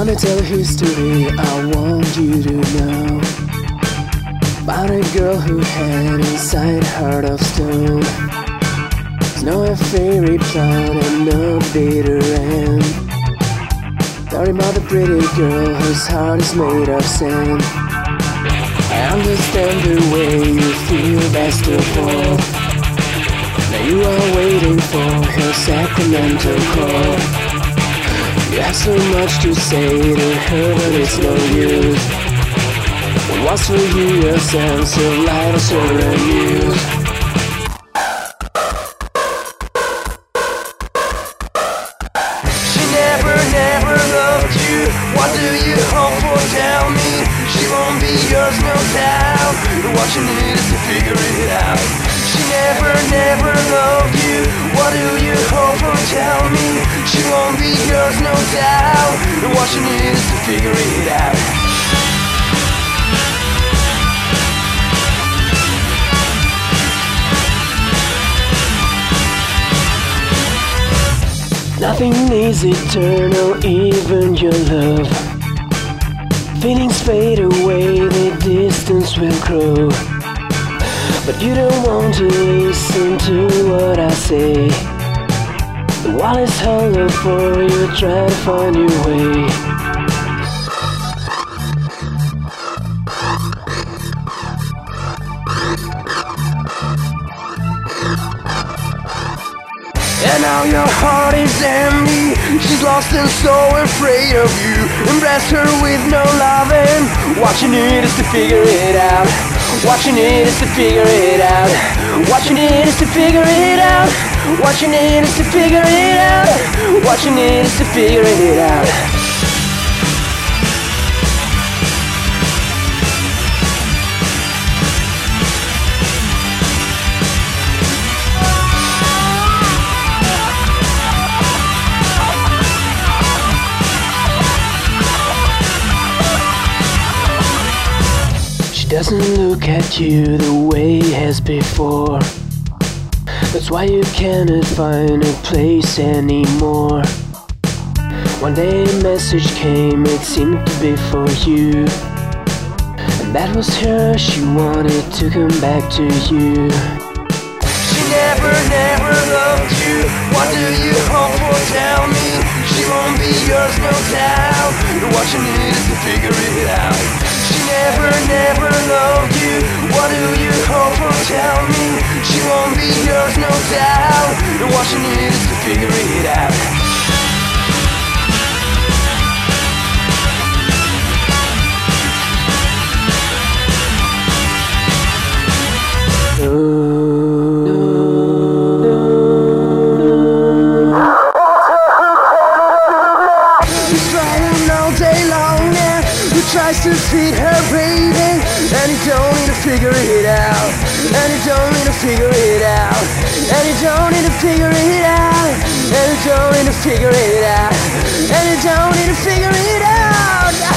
wanna tell a history I want you to know about a girl who had inside a heart of stone. There's no fairy plan and no bitter end. Story about a pretty girl whose heart is made of sand. I understand the way you feel best of all. Now you are waiting for her sacramental call. You have so much to say to her, but it's no use. What was for you a sense of light or certain news? She never loved you. What do you hope for? Tell me. She won't be yours, no doubt. What you need is to figure it out. She never loved you. What do you hope for? Tell me. She won't be yours, no doubt. What you need is to figure it out. Nothing is eternal, even your love. Feelings fade away, the distance will grow. But you don't want to listen to what I say. The wall is hollow for you, try to find your way. And now your heart is empty. She's lost and so afraid of you. Embrace her with no loving. What you need is to figure it out. What you need is to figure it out. What you need is to figure it out. What you need is to figure it out. What you need is to figure it out. She doesn't look at you the way as before. That's why you cannot find a place anymore. One day a message came, it seemed to be for you. And that was her, she wanted to come back to you. She never loved you. What do you hope for? Tell me. She won't be yours, no doubt. What you need is to figure it out. She never loved you. What do you hope for? Tell me. She won't be yours, no doubt. What you need is to figure it out. He's trying all day long now. He tries to feed her baby, and he don't need to figure it out. And he don't need to figure it out. And he don't need to figure it out. And he don't need to figure it out. And he don't need to figure it out.